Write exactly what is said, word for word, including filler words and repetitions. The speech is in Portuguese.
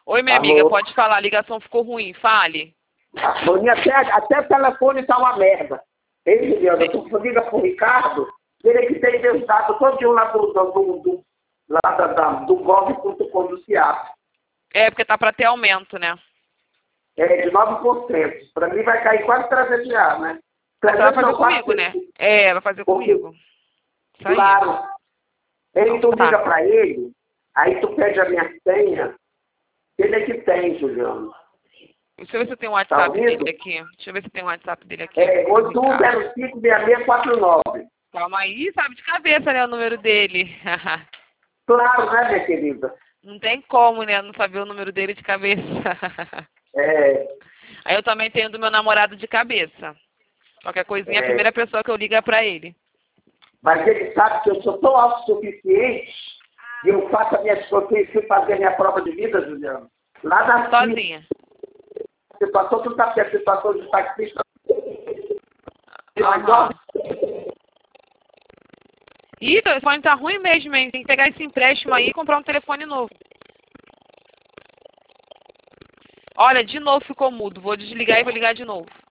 Oi, minha Alô? amiga, pode falar, a ligação ficou ruim, fale. Boninho, até, até o telefone tá uma merda. Ei, Juliana, tu liga pro Ricardo, ele que tem meus dados todinho lá do, do, do, do, lá da, da, do gov ponto com do Ceará. É, porque tá pra ter aumento, né? É, de nove por cento. Pra mim vai cair quase trezentos reais, né? Você vai fazer não, comigo, né? É, vai fazer comigo. Isso aí. Claro. Aí tu Tá. liga pra ele, aí tu pede a minha senha, ele é que tem, Juliano. Deixa eu ver se tem um Tá WhatsApp ouvindo? dele aqui. Deixa eu ver se tem um WhatsApp dele aqui. É do oito um Ricardo. zero cinco seis seis quatro nove. Calma aí, sabe de cabeça, né, o número dele. Claro, né, minha querida? Não tem como, né, não saber o número dele de cabeça. É, Aí eu também tenho do meu namorado de cabeça. Qualquer coisinha, É. a primeira pessoa que eu ligo é pra ele. mas ele sabe que eu sou tão autossuficiente e eu faço a minha eu fui fazer a minha prova de vida, Juliano. Lá na Suíça, Sozinha. você passou tudo a situação de taxista. Aham. Ih, o telefone tá ruim mesmo, hein? Tem que pegar esse empréstimo aí e comprar um telefone novo. Olha, de novo ficou mudo. Vou desligar e vou ligar de novo.